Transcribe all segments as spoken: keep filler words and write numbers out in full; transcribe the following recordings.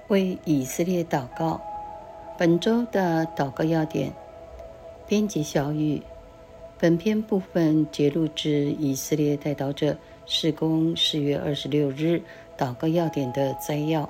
为以色列祷告。本周的祷告要点，编辑小雨。本篇部分节录自以色列代祷者事工四月二十六日祷告要点的摘要。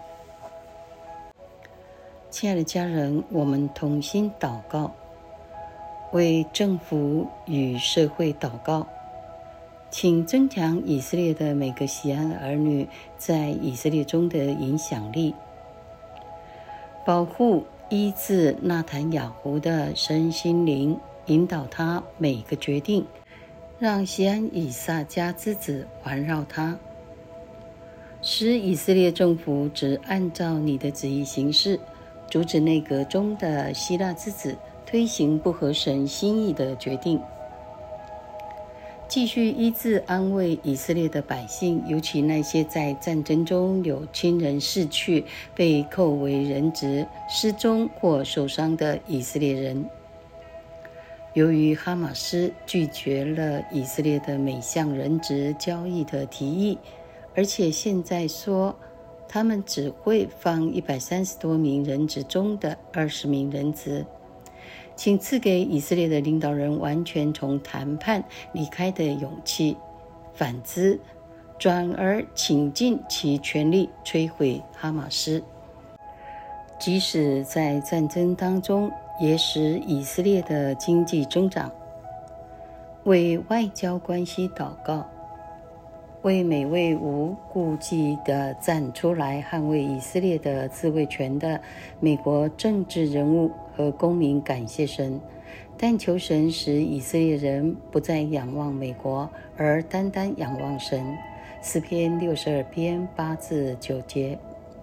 亲爱的家人，我们同心祷告，为政府与社会祷告，请增强以色列的每个西安儿女在以色列中的影响力，保护医治纳坦雅胡的身心灵，引导他每个决定，让西安以撒家之子环绕他，使以色列政府只按照你的旨意行事，阻止内阁中的希腊之子推行不合神心意的决定，继续医治安慰以色列的百姓，尤其那些在战争中有亲人逝去、被扣为人质、失踪或受伤的以色列人。由于哈马斯拒绝了以色列的每项人质交易的提议，而且现在说他们只会放一百三十多名人质中的二十名人质，请赐给以色列的领导人完全从谈判离开的勇气，反之，转而倾尽其全力摧毁哈马斯。即使在战争当中，也使以色列的经济增长。为外交关系祷告，为每位无顾忌地站出来捍卫以色列的自卫权的美国政治人物和公民感谢神，但求神使以色列人不再仰望美国，而单单仰望神。诗篇六十二篇八至九节。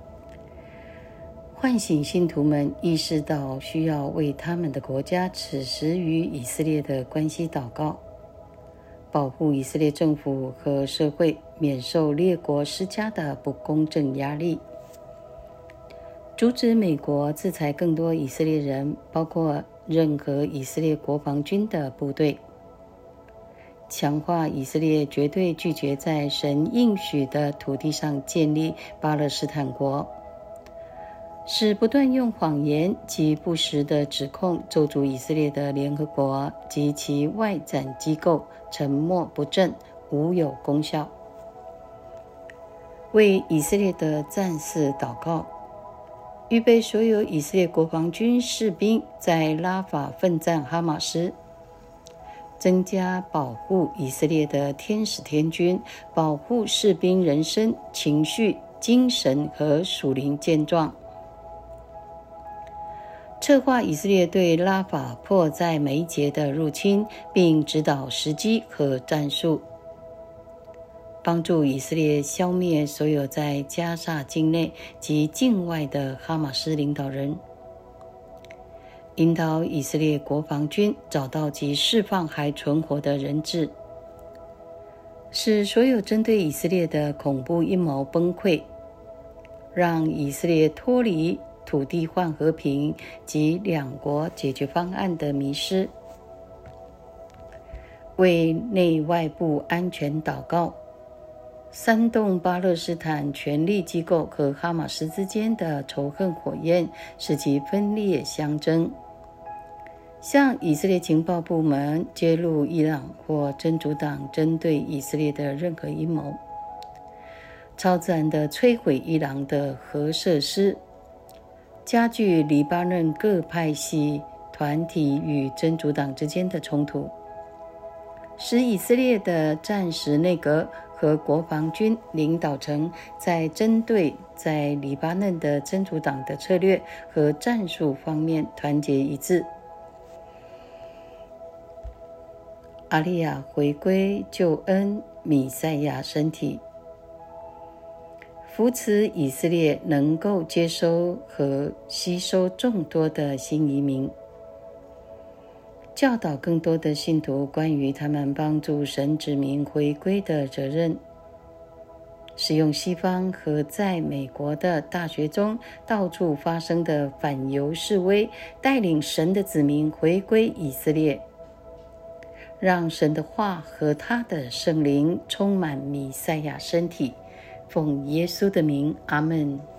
唤醒信徒们意识到需要为他们的国家此时与以色列的关系祷告，保护以色列政府和社会免受列国施加的不公正压力，阻止美国制裁更多以色列人，包括任何以色列国防军的部队，强化以色列绝对拒绝在神应许的土地上建立巴勒斯坦国，使不断用谎言及不实的指控咒诅以色列的联合国及其外展机构沉默不振，无有功效。为以色列的战士祷告，预备所有以色列国防军士兵在拉法奋战哈马斯，增加保护以色列的天使天军，保护士兵人身、情绪、精神和属灵健壮，策划以色列对拉法迫在眉睫的入侵，并指导时机和战术，帮助以色列消灭所有在加萨境内及境外的哈马斯领导人，引导以色列国防军找到及释放还存活的人质，使所有针对以色列的恐怖阴谋崩溃，让以色列脱离土地换和平及两国解决方案的迷失。为内外部安全祷告，煽动巴勒斯坦权力机构和哈马斯之间的仇恨火焰，使其分裂相争，向以色列情报部门揭露伊朗或真主党针对以色列的任何阴谋，超自然地摧毁伊朗的核设施，加剧黎巴嫩各派系团体与真主党之间的冲突，使以色列的战时内阁和国防军领导层在针对在黎巴嫩的真主党的策略和战术方面团结一致。阿利亚回归救恩弥赛亚身体，扶持以色列能够接收和吸收众多的新移民，教导更多的信徒关于他们帮助神子民回归的责任，使用西方和在美国的大学中到处发生的反犹示威，带领神的子民回归以色列，让神的话和他的圣灵充满弥赛亚身体。奉耶稣的名，阿们。